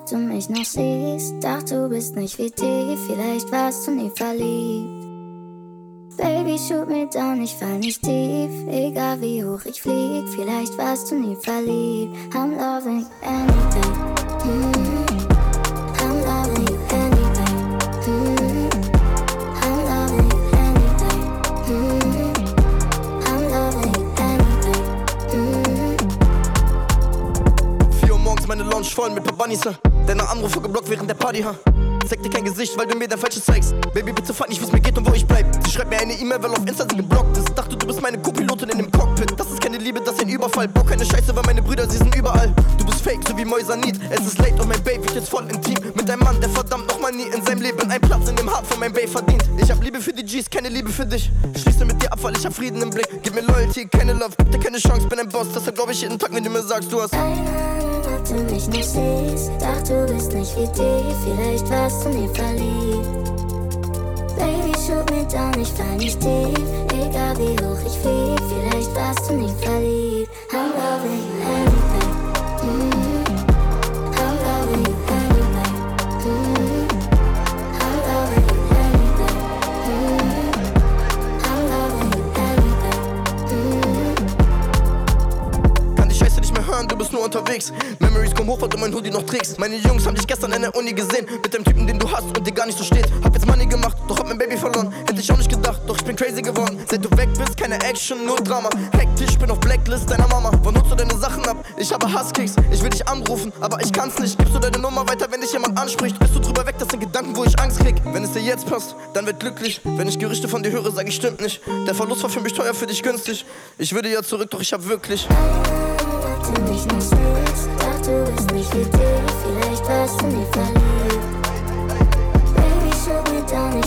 ob du mich noch siehst. Doch du bist nicht wie die, vielleicht warst du nie verliebt. Baby, shoot me down, ich fall nicht tief. Egal wie hoch ich flieg, vielleicht warst du nie verliebt. I'm loving anything. I'm loving you anyway. I'm loving you anyway. I'm loving you anyway. 4 Uhr morgens meine Lounge voll mit paar Bunnies, Deine Anrufe geblockt während der Party, Zeig dir kein Gesicht, weil du mir dein Falsches zeigst. Baby, bitte frag nicht, wie's mir geht und wo ich bleib. Sie schreibt mir eine E-Mail, weil auf Insta sie geblockt ist. Dachte, du bist meine Co-Pilotin in dem Cockpit. Das ist keine Liebe, das ist ein Überfall. Bau keine Scheiße, weil meine Brüder, sie sind überall. Du bist fake, so wie Moisanit. Es ist late und mein Baby wird jetzt voll intim. Mit einem Mann, der verdammt nochmal nie in seinem Leben einen Platz in dem Hart von meinem Baby verdient. Ich hab Liebe für die G's, keine Liebe für dich. Schließe mit dir ab, weil ich hab Frieden im Blick. Gib mir Loyalty, keine Love, gib dir keine Chance, bin ein Boss. Deshalb glaub ich jeden Tag, wenn du mir sagst, du hast ob du mich nicht siehst. Doch du bist nicht wie die, vielleicht warst du nie verliebt. Baby, shoot me down, ich fall nicht tief. Egal wie hoch ich flieg, vielleicht warst du nie verliebt. I'm loving you anyway. I'm loving you anyway. I'm loving you anyway. I'm loving you anyway. Kann die Scheiße nicht mehr hören, du bist nur unterwegs. Memories kommen hoch, weil du mein Hoodie noch trägst. Meine Jungs haben dich gestern in der Uni gesehen. Mit dem Typen, den du hast und dir gar nicht so steht. Hab jetzt Money gemacht, doch hab mein Baby verloren. Hätte ich auch nicht gedacht, doch ich bin crazy geworden. Seit du weg bist, keine Action, nur Drama. Hektisch, bin auf Blacklist deiner Mama. Wann nutzt du deine Sachen ab? Ich habe Husskicks. Ich will dich anrufen, aber ich kann's nicht. Gibst du deine Nummer weiter, wenn dich jemand anspricht? Bist du drüber weg, das sind Gedanken, wo ich Angst krieg. Wenn es dir jetzt passt, dann wird glücklich. Wenn ich Gerüchte von dir höre, sag ich, stimmt nicht. Der Verlust war für mich teuer, für dich günstig. Ich würde ja zurück, doch ich hab wirklich ob du mich nicht siehst. Doch du bist nicht wie die, vielleicht warst du nie verliebt. Baby, shoot me down,